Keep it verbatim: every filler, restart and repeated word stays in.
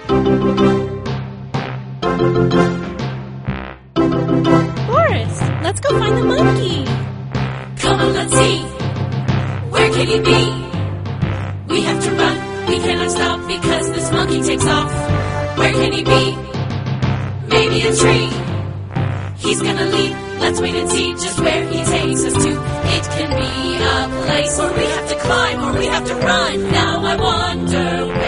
Forrest, let's go find the monkey. Come on, let's see. Where can he be? We have to run. We cannot stop because this monkey takes off. Where can he be? Maybe a tree. He's gonna leap. Let's wait and see just where he takes us to. It can be a place where we have to climb or we have to run. Now I wonder where